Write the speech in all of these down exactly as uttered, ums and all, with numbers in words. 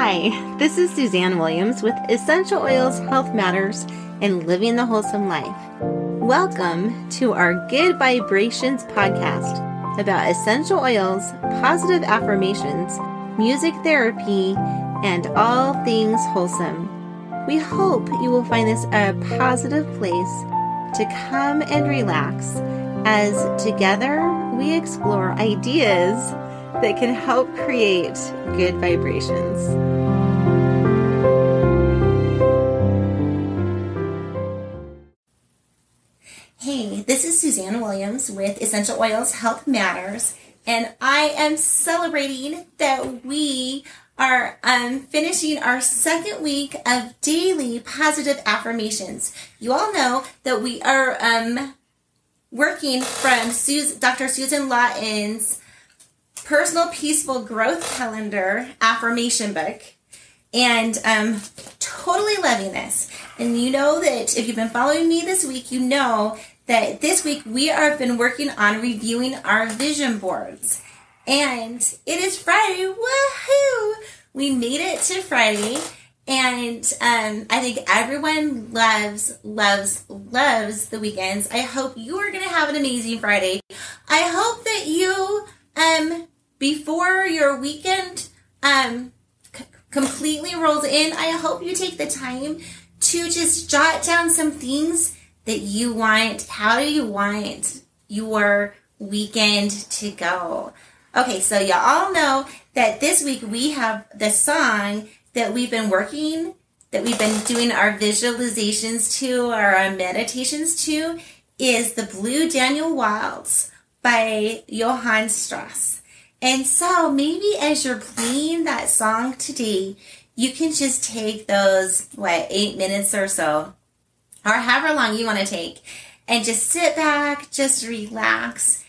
Hi, this is Suzanne Williams with Essential Oils Health Matters and Living the Wholesome Life. Welcome to our Good Vibrations podcast about essential oils, positive affirmations, music therapy, and all things wholesome. We hope you will find this a positive place to come and relax as together we explore ideas that can help create good vibrations. Hey, this is Suzanne Williams with Essential Oils Health Matters, and I am celebrating that we are um, finishing our second week of daily positive affirmations. You all know that we are um, working from Sus- Doctor Susan Lawton's Personal Peaceful Growth Calendar affirmation book, and um, totally loving this. And you know that if you've been following me this week, you know that this week we have been working on reviewing our vision boards. And it is Friday. Woohoo! We made it to Friday. And um, I think everyone loves, loves, loves the weekends. I hope you are going to have an amazing Friday. I hope that you, um, before your weekend um, c- completely rolls in, I hope you take the time to just jot down some things that you want. How do you want your weekend to go? Okay, so y'all all know that this week we have the song that we've been working, that we've been doing our visualizations to, or our meditations to, is the Blue Daniel Wilds by Johann Strauss. And so maybe as you're playing that song today, you can just take those, what, eight minutes or so, or however long you want to take, and just sit back, just relax,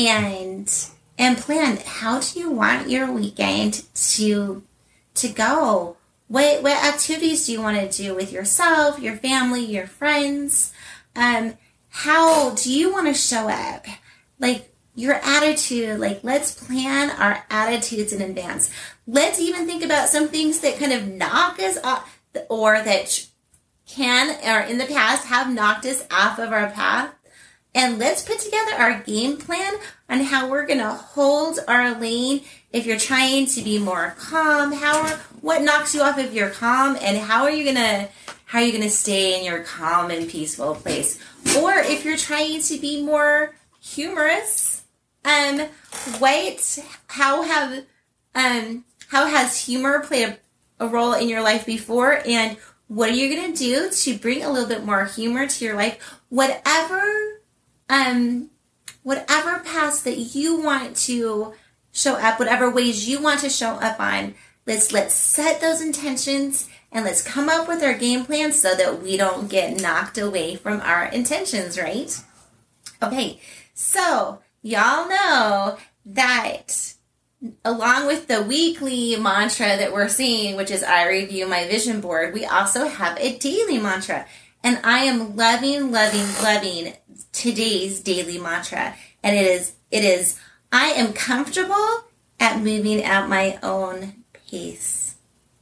and and plan. How do you want your weekend to to go? What what activities do you want to do with yourself, your family, your friends? Um, how do you want to show up? Like your attitude. Like let's plan our attitudes in advance. Let's even think about some things that kind of knock us off, or that can, or in the past have knocked us off of our path. And let's put together our game plan on how we're going to hold our lane. If you're trying to be more calm, how are, what knocks you off of your calm, and how are you going to how are you going to stay in your calm and peaceful place? Or if you're trying to be more humorous, um what how have um how has humor played a, a role in your life before, and what are you going to do to bring a little bit more humor to your life? Whatever, um, whatever paths that you want to show up, whatever ways you want to show up on, let's let's set those intentions and let's come up with our game plan so that we don't get knocked away from our intentions, right? Okay, so y'all know that along with the weekly mantra that we're seeing, which is I review my vision board, we also have a daily mantra. And I am loving, loving, loving today's daily mantra. And it is, it is, I am comfortable at moving at my own pace.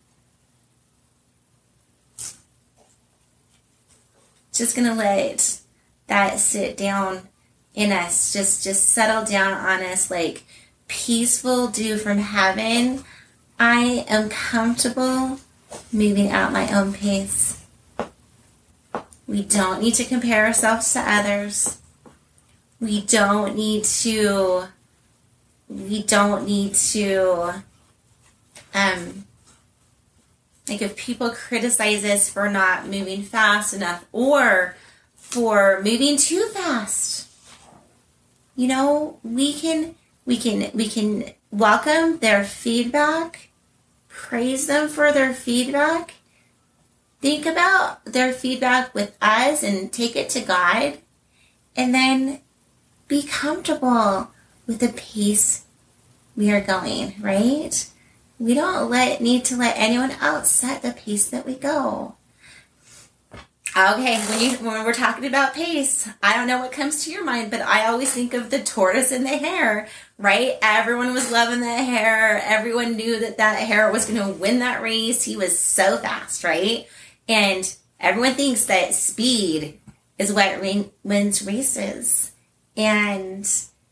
Just gonna let that sit down in us. Just, just settle down on us like peaceful dew from heaven. I am comfortable moving at my own pace. We don't need to compare ourselves to others. We don't need to, we don't need to, um, like if people criticize us for not moving fast enough or for moving too fast, you know, we can We can we can welcome their feedback, praise them for their feedback, think about their feedback with us and take it to God, and then be comfortable with the pace we are going, right? We don't let need to let anyone else set the pace that we go. Okay, when you when we're talking about pace, I don't know what comes to your mind, but I always think of the tortoise and the hare, right? Everyone was loving the hare. Everyone knew that that hare was going to win that race. He was so fast, right? And everyone thinks that speed is what win, wins races. And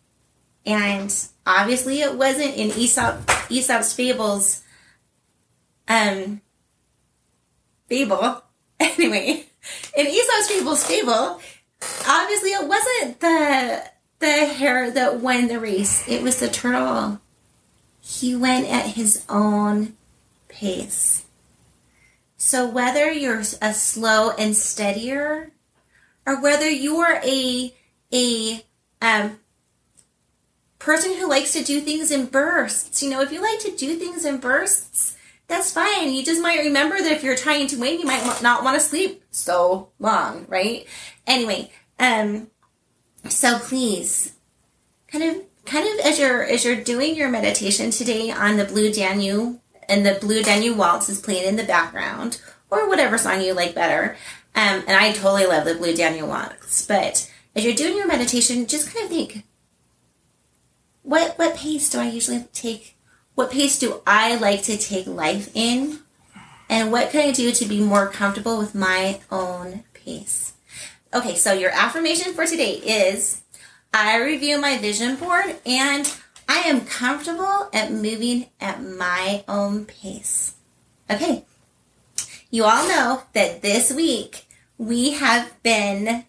and obviously it wasn't in Aesop, Aesop's fables. Um, fable. Anyway. In Aesop's Fable's fable, obviously it wasn't the the hare that won the race. It was the turtle. He went at his own pace. So whether you're a slow and steadier, or whether you're a a um, person who likes to do things in bursts, you know, if you like to do things in bursts, that's fine. You just might remember that if you're trying to win, you might not want to sleep so long, right? Anyway, um, so please, kind of, kind of as you're as you're doing your meditation today on the Blue Danube, and the Blue Danube Waltz is playing in the background, or whatever song you like better. Um, and I totally love the Blue Danube Waltz. But as you're doing your meditation, just kind of think, what what pace do I usually take? What pace do I like to take life in? And what can I do to be more comfortable with my own pace? Okay, so your affirmation for today is, I review my vision board and I am comfortable at moving at my own pace. Okay, you all know that this week we have been,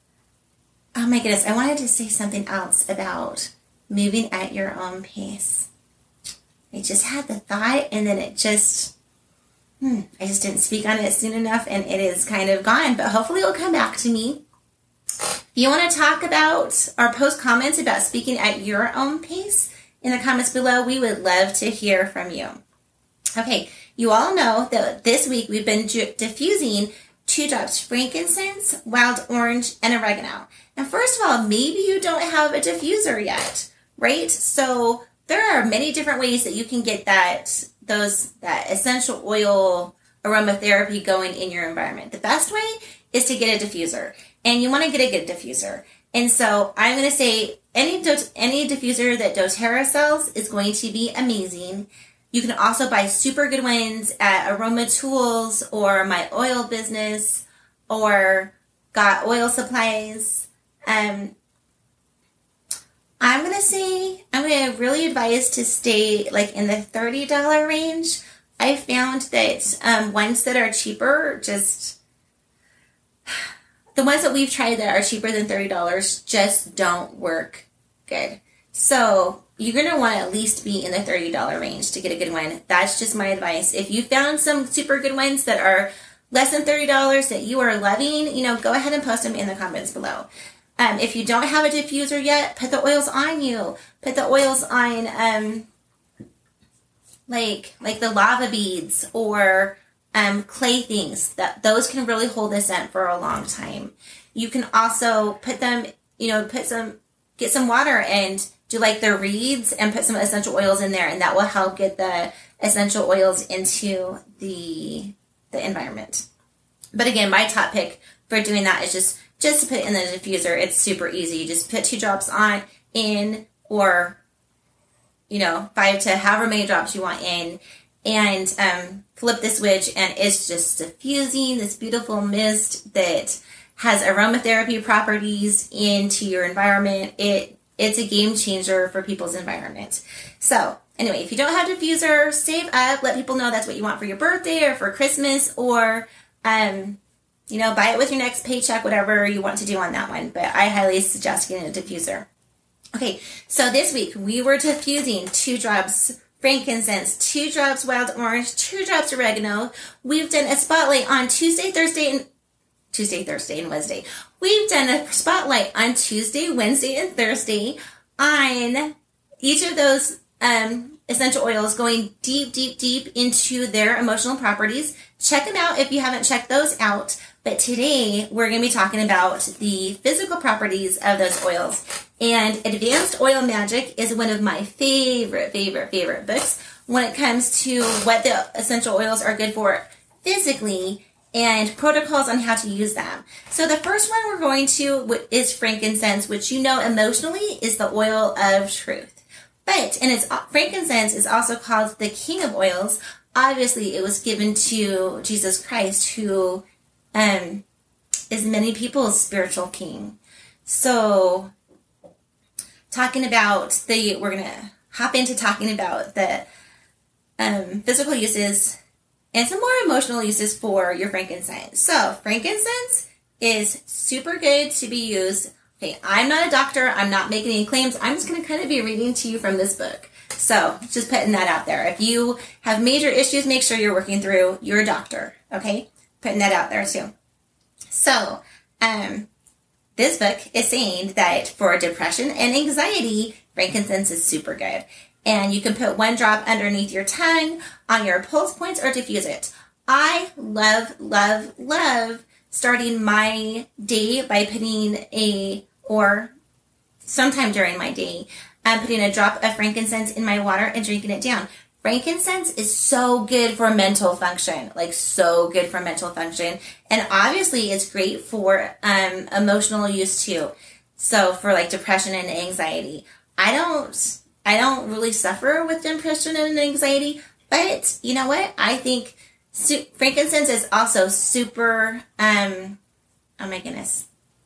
oh my goodness, I wanted to say something else about moving at your own pace. I just had the thought, and then it just, hmm, I just didn't speak on it soon enough, and it is kind of gone, but hopefully it will come back to me. If you want to talk about or post comments about speaking at your own pace in the comments below, we would love to hear from you. Okay, you all know that this week we've been ju- diffusing two drops frankincense, wild orange, and oregano. And first of all, maybe you don't have a diffuser yet, right? So there are many different ways that you can get that those that essential oil aromatherapy going in your environment. The best way is to get a diffuser, and you want to get a good diffuser. And so I'm going to say any do- any diffuser that doTERRA sells is going to be amazing. You can also buy super good ones at Aroma Tools or My Oil Business or Got Oil Supplies. Um, I'm going to say, I'm going to really advise to stay like in the thirty dollars range. I found that um, ones that are cheaper, just, the ones that we've tried that are cheaper than thirty dollars just don't work good. So you're going to want to at least be in the thirty dollars range to get a good one. That's just my advice. If you found some super good ones that are less than thirty dollars that you are loving, you know, go ahead and post them in the comments below. Um, if you don't have a diffuser yet, put the oils on you. Put the oils on, um, like like the lava beads or um, clay things. That those can really hold the scent for a long time. You can also put them, you know, put some, get some water and do like the reeds and put some essential oils in there, and that will help get the essential oils into the the environment. But again, my top pick for doing that is just Just to put it in the diffuser. It's super easy. You just put two drops on, in, or, you know, five to however many drops you want in, and um, flip the switch, and it's just diffusing this beautiful mist that has aromatherapy properties into your environment. It It's a game changer for people's environment. So, anyway, if you don't have a diffuser, save up. Let people know that's what you want for your birthday or for Christmas, or, um... you know, buy it with your next paycheck, whatever you want to do on that one. But I highly suggest getting a diffuser. Okay, so this week we were diffusing two drops frankincense, two drops wild orange, two drops oregano. We've done a spotlight on Tuesday, Thursday, and Tuesday, Thursday, and Wednesday. We've done a spotlight on Tuesday, Wednesday, and Thursday on each of those um, essential oils, going deep, deep, deep into their emotional properties. Check them out if you haven't checked those out. But today we're going to be talking about the physical properties of those oils. And Advanced Oil Magic is one of my favorite, favorite, favorite books when it comes to what the essential oils are good for physically and protocols on how to use them. So the first one we're going to is frankincense, which you know emotionally is the oil of truth. But, and it's, frankincense is also called the king of oils. Obviously, it was given to Jesus Christ, who um, is many people's spiritual king. So, talking about the, we're going to hop into talking about the um, physical uses and some more emotional uses for your frankincense. So, frankincense is super good to be used. Okay, I'm not a doctor. I'm not making any claims. I'm just going to kind of be reading to you from this book. So, just putting that out there. If you have major issues, make sure you're working through your doctor. Okay? Putting that out there too. So, um, this book is saying that for depression and anxiety, frankincense is super good. And you can put one drop underneath your tongue, on your pulse points, or diffuse it. I love, love, love starting my day by putting a, or sometime during my day, I'm putting a drop of frankincense in my water and drinking it down. Frankincense is so good for mental function, like so good for mental function. And obviously it's great for um, emotional use too. So for like depression and anxiety. I don't, I don't really suffer with depression and anxiety, but you know what? I think su- frankincense is also super, um, oh my goodness.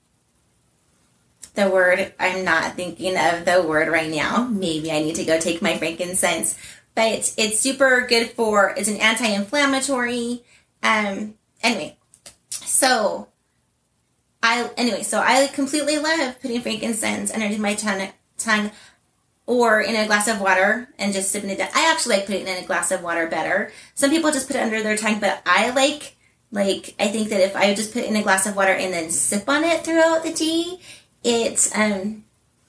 The word, I'm not thinking of the word right now. Maybe I need to go take my frankincense. But it's super good for, it's an anti-inflammatory. Um, anyway, so I, anyway, so I completely love putting frankincense underneath my tongue, tongue or in a glass of water and just sipping it down. I actually like putting it in a glass of water better. Some people just put it under their tongue, but I like, like, I think that if I just put it in a glass of water and then sip on it throughout the day, it's, um,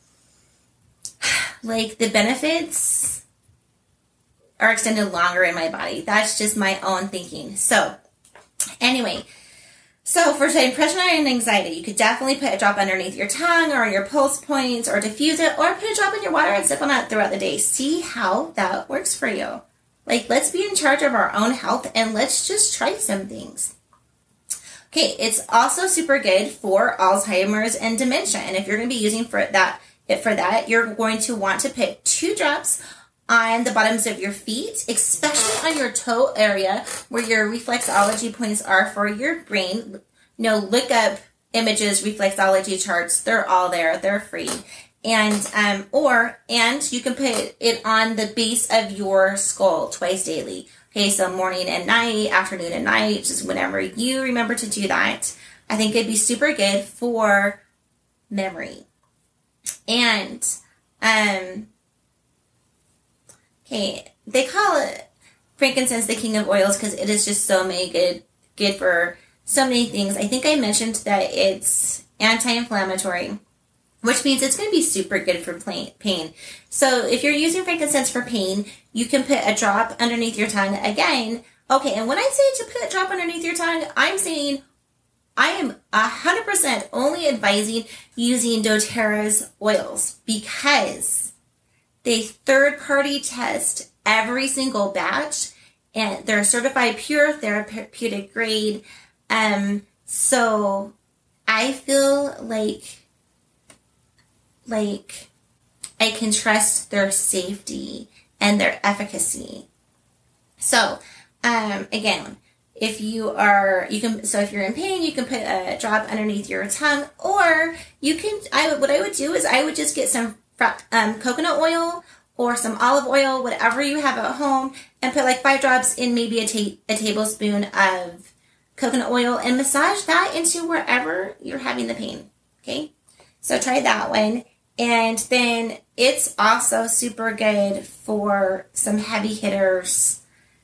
like the benefits are extended longer in my body. That's just my own thinking. So, anyway, so for depression and anxiety, you could definitely put a drop underneath your tongue or on your pulse points or diffuse it or put a drop in your water and sip on it throughout the day. See how that works for you. Like, let's be in charge of our own health and let's just try some things. Okay, it's also super good for Alzheimer's and dementia. And if you're going to be using for that, for that, you're going to want to put two drops on the bottoms of your feet, especially on your toe area where your reflexology points are for your brain. You know, look up images, reflexology charts. They're all there. They're free. And, um, or, and you can put it on the base of your skull twice daily. Okay, so morning and night, afternoon and night, just whenever you remember to do that. I think it'd be super good for memory. And, um, okay, they call it frankincense the king of oils because it is just so many good, good for so many things. I think I mentioned that it's anti-inflammatory, which means it's going to be super good for pain. So if you're using frankincense for pain, you can put a drop underneath your tongue again. Okay, and when I say to put a drop underneath your tongue, I'm saying I am one hundred percent only advising using doTERRA's oils because they third-party test every single batch, and they're certified pure therapeutic grade. Um, so I feel like like I can trust their safety and their efficacy. So, um, again, if you are, you can, so if you're in pain, you can put a drop underneath your tongue, or you can, I would, what I would do is I would just get some um, coconut oil or some olive oil, whatever you have at home, and put like five drops in maybe a, ta- a tablespoon of coconut oil and massage that into wherever you're having the pain. Okay. So try that one. And then it's also super good for some heavy hitters.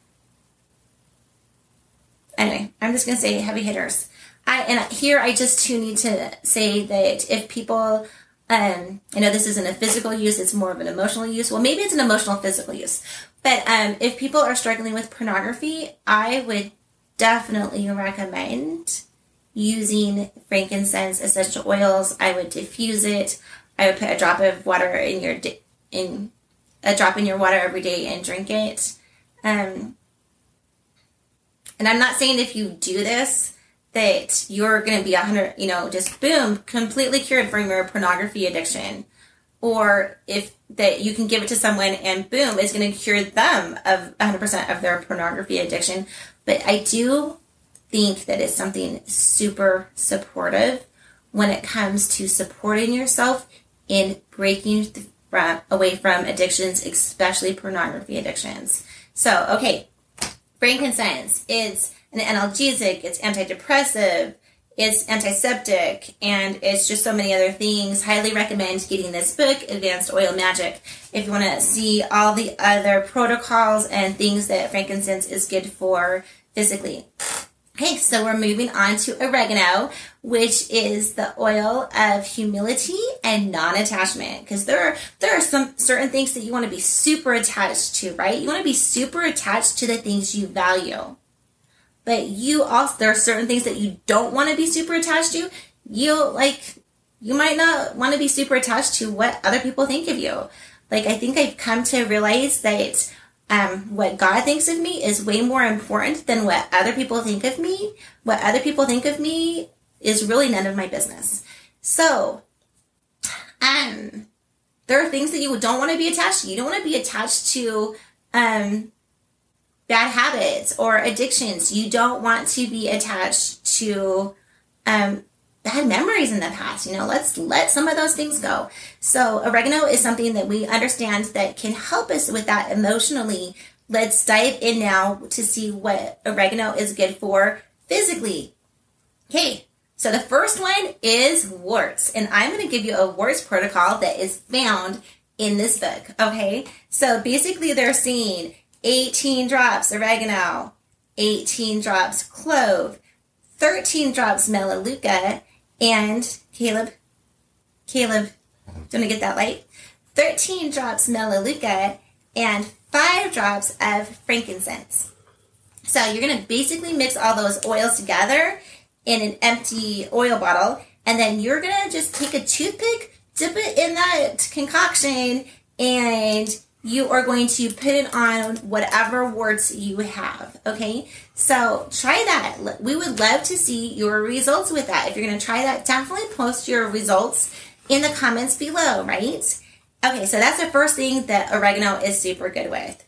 Anyway, I'm just going to say heavy hitters. I and here I just too need to say that if people, um, I know this isn't a physical use, it's more of an emotional use. Well, maybe it's an emotional physical use. But um, if people are struggling with pornography, I would definitely recommend using frankincense essential oils. I would diffuse it. I would put a drop of water in your in a drop in your water every day and drink it. Um, And I'm not saying if you do this that you're going to be a hundred, you know, just boom, completely cured from your pornography addiction. Or if that you can give it to someone and boom, it's going to cure them of one hundred percent of their pornography addiction. But I do think that it's something super supportive when it comes to supporting yourself in breaking from, away from addictions, especially pornography addictions. So, okay, frankincense, it's an analgesic, it's antidepressive, it's antiseptic, and it's just so many other things. Highly recommend getting this book, Advanced Oil Magic, if you want to see all the other protocols and things that frankincense is good for physically. Okay, so we're moving on to oregano, which is the oil of humility and non-attachment. Because there are, there are some certain things that you want to be super attached to, right? You want to be super attached to the things you value. But you also, there are certain things that you don't want to be super attached to. You, like, you might not want to be super attached to what other people think of you. Like, I think I've come to realize that Um, what God thinks of me is way more important than what other people think of me. What other people think of me is really none of my business. So, um, there are things that you don't want to be attached to. You don't want to be attached to um, bad habits or addictions. You don't want to be attached to um, bad memories in the past. You know, let's let some of those things go. So oregano is something that we understand that can help us with that emotionally. Let's dive in now to see what oregano is good for physically. Okay, so the first one is warts. And I'm going to give you a warts protocol that is found in this book. Okay, so basically they're saying eighteen drops oregano, eighteen drops clove, thirteen drops melaleuca, and Caleb, Caleb, do you want to get that light? thirteen drops melaleuca and five drops of frankincense. So you're going to basically mix all those oils together in an empty oil bottle, and then you're going to just take a toothpick, dip it in that concoction, and you are going to put it on whatever warts you have, okay? So try that. We would love to see your results with that. If you're going to try that, definitely post your results in the comments below, right? Okay, so that's the first thing that oregano is super good with.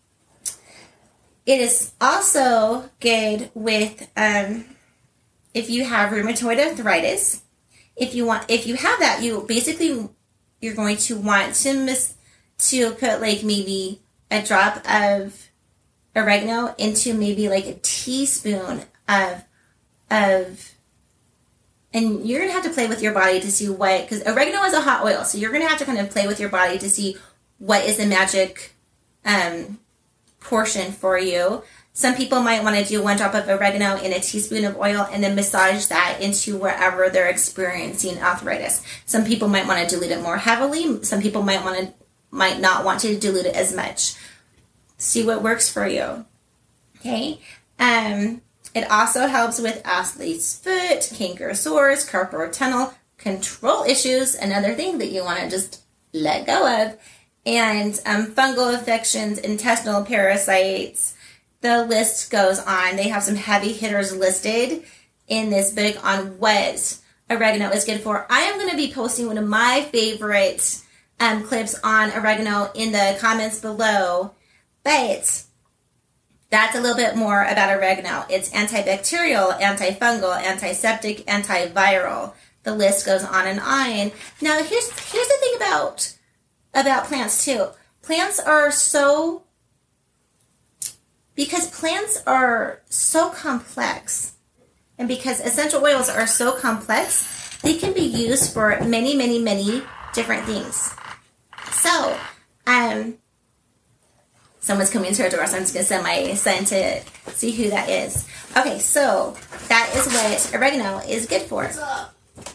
It is also good with um, if you have rheumatoid arthritis. If you want, if you have that, you basically you're going to want to miss. to put like maybe a drop of oregano into maybe like a teaspoon of, of, and you're going to have to play with your body to see what, because oregano is a hot oil, so you're going to have to kind of play with your body to see what is the magic um, portion for you. Some people might want to do one drop of oregano in a teaspoon of oil and then massage that into wherever they're experiencing arthritis. Some people might want to dilute it more heavily. Some people might want to might not want to dilute it as much. See what works for you. Okay. Um, it also helps with athlete's foot, canker sores, carpal tunnel, control issues, another thing that you want to just let go of, and um, fungal infections, intestinal parasites. The list goes on. They have some heavy hitters listed in this book on what oregano is good for. I am going to be posting one of my favorites Um, clips on oregano in the comments below, but that's a little bit more about oregano. It's antibacterial, antifungal, antiseptic, antiviral. The list goes on and on. Now, here's here's the thing about about plants too. Plants are so because plants are so complex, and because essential oils are so complex, they can be used for many, many, many different things. So, um, someone's coming to our door, so I'm just going to send my son to see who that is. Okay, so that is what oregano is good for. What's up?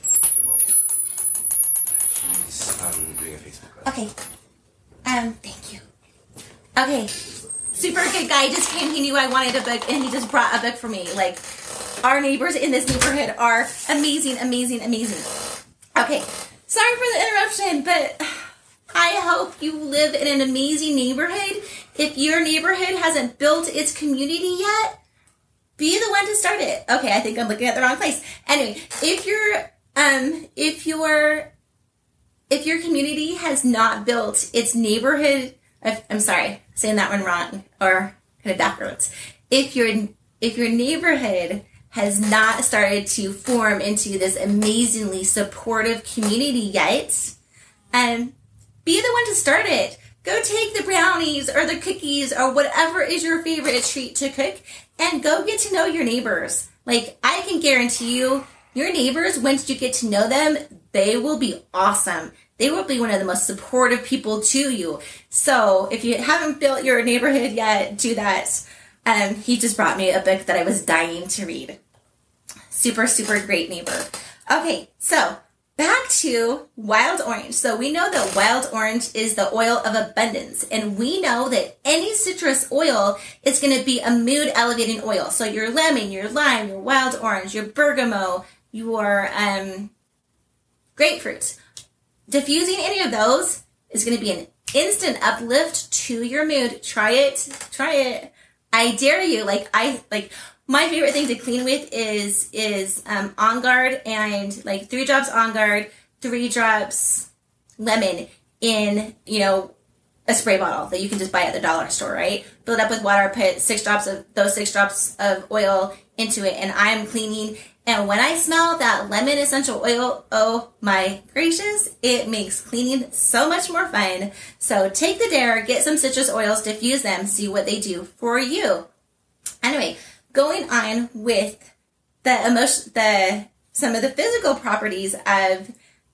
She's um, doing a Facebook Live. Okay. Um, thank you. Okay. Super good guy just came. He knew I wanted a book, and he just brought a book for me. Like, our neighbors in this neighborhood are amazing, amazing, amazing. Okay. Sorry for the interruption, but I hope you live in an amazing neighborhood. If your neighborhood hasn't built its community yet, be the one to start it. Okay, I think I'm looking at the wrong place. Anyway, if you're, um, if your, if your community has not built its neighborhood, I'm sorry, saying that one wrong or kind of backwards. If your, if your neighborhood has not started to form into this amazingly supportive community yet, um, be the one to start it. Go take the brownies or the cookies or whatever is your favorite treat to cook and go get to know your neighbors. Like, I can guarantee you, your neighbors, once you get to know them, they will be awesome. They will be one of the most supportive people to you. So if you haven't built your neighborhood yet, do that. Um, he just brought me a book that I was dying to read. Super, super great neighbor. Okay, so back to wild orange. So we know that wild orange is the oil of abundance. And we know that any citrus oil is going to be a mood elevating oil. So your lemon, your lime, your wild orange, your bergamot, your um, grapefruit. Diffusing any of those is going to be an instant uplift to your mood. Try it. Try it. I dare you. Like, I, like, my favorite thing to clean with is, is, um, On Guard and like three drops On Guard, three drops lemon in, you know, a spray bottle that you can just buy at the dollar store, right? Fill it up with water, put six drops of those six drops of oil into it, and I'm cleaning. And when I smell that lemon essential oil, oh my gracious, it makes cleaning so much more fun. So take the dare, get some citrus oils, diffuse them, see what they do for you. Anyway, going on with the emotion, the some of the physical properties of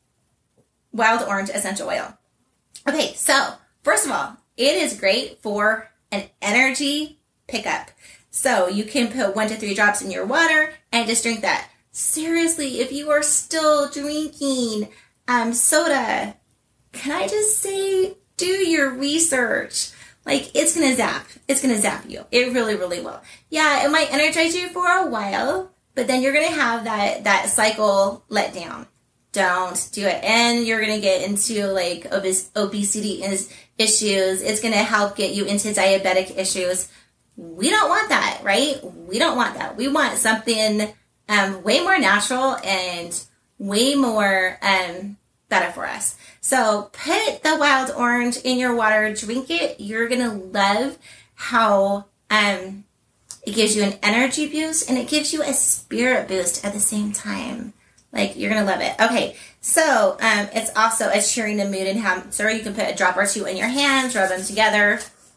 wild orange essential oil. Okay, so first of all, it is great for an energy pickup. So you can put one to three drops in your water and just drink that. Seriously, if you are still drinking um, soda, can I just say, do your research. Like, it's going to zap. It's going to zap you. It really, really will. Yeah, it might energize you for a while, but then you're going to have that, that cycle let down. Don't do it. And you're going to get into, like, obes- obesity is, issues. It's going to help get you into diabetic issues. We don't want that, right? We don't want that. We want something um, way more natural and way more um, better for us. So put the wild orange in your water, drink it. You're going to love how um, it gives you an energy boost and it gives you a spirit boost at the same time. Like, you're going to love it. Okay, so um, it's also a cheering and mood enhancer. You can put a drop or two in your hands, rub them together.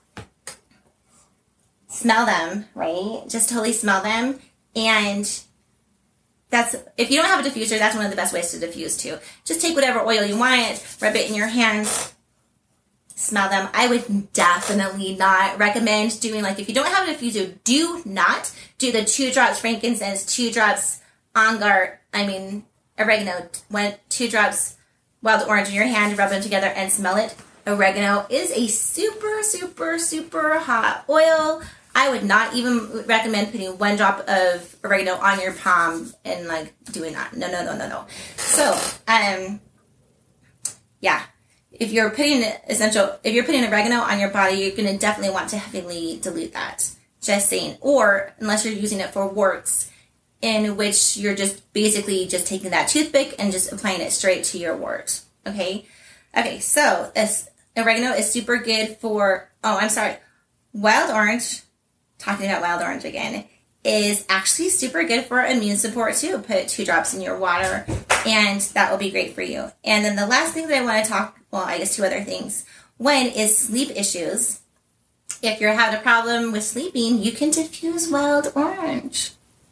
Smell them, right? Just totally smell them. And that's, if you don't have a diffuser, that's one of the best ways to diffuse too. Just take whatever oil you want, rub it in your hands, smell them. I would definitely not recommend doing, like, if you don't have a diffuser, do not do the two drops frankincense, two drops On Guard, I mean, oregano, one, two drops wild orange in your hand, rub them together and smell it. Oregano is a super, super, super hot oil. I would not even recommend putting one drop of oregano on your palm and, like, doing that. No, no, no, no, no. So, um, yeah. If you're putting essential, if you're putting oregano on your body, you're going to definitely want to heavily dilute that. Just saying. Or, unless you're using it for warts, in which you're just basically just taking that toothpick and just applying it straight to your wart. Okay? Okay, so this oregano is super good for, oh, I'm sorry, wild orange, talking about wild orange again, is actually super good for immune support too. Put two drops in your water and that will be great for you. And then the last thing that I want to talk, well, I guess two other things. One is sleep issues. If you're having a problem with sleeping, you can diffuse wild orange.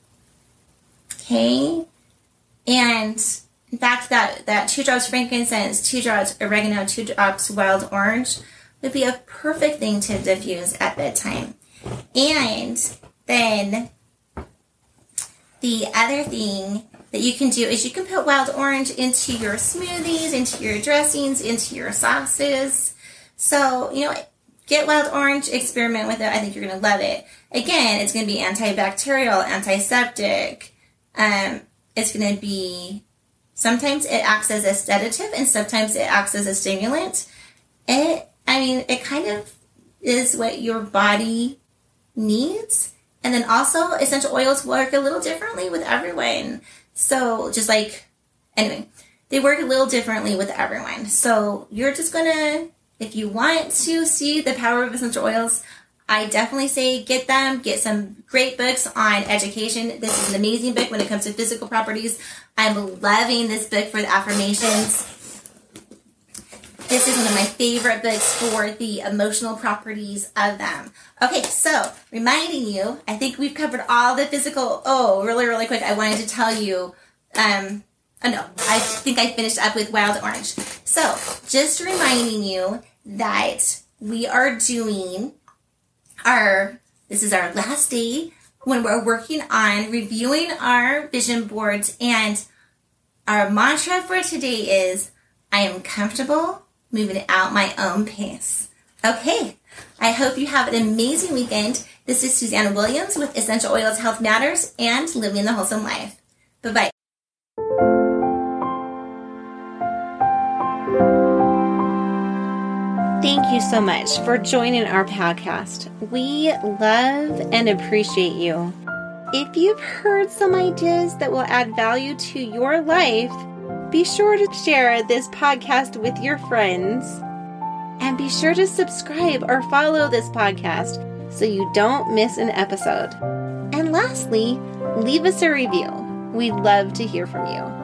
Okay? And in fact, that, that two drops frankincense, two drops oregano, two drops wild orange would be a perfect thing to diffuse at bedtime. And then the other thing that you can do is you can put wild orange into your smoothies, into your dressings, into your sauces. So, you know, get wild orange, experiment with it. I think you're going to love it. Again, it's going to be antibacterial, antiseptic. Um, it's going to be, sometimes it acts as a sedative and sometimes it acts as a stimulant. It, I mean, it kind of is what your body needs. And then also, essential oils work a little differently with everyone. So just like, anyway, they work a little differently with everyone. So you're just going to, if you want to see the power of essential oils, I definitely say get them. Get some great books on education. This is an amazing book when it comes to physical properties. I'm loving this book for the affirmations. This is one of my favorite books for the emotional properties of them. Okay, so reminding you, I think we've covered all the physical. Oh, really, really quick. I wanted to tell you. Um, oh no, I think I finished up with Wild Orange. So just reminding you that we are doing our, this is our last day when we're working on reviewing our vision boards, and our mantra for today is, I am comfortable moving at my own pace. Okay, I hope you have an amazing weekend. This is Susanna Williams with Essential Oils Health Matters and Living the Wholesome Life. Bye-bye. Thank you so much for joining our podcast. We love and appreciate you. If you've heard some ideas that will add value to your life, be sure to share this podcast with your friends. And be sure to subscribe or follow this podcast so you don't miss an episode. And lastly, leave us a review. We'd love to hear from you.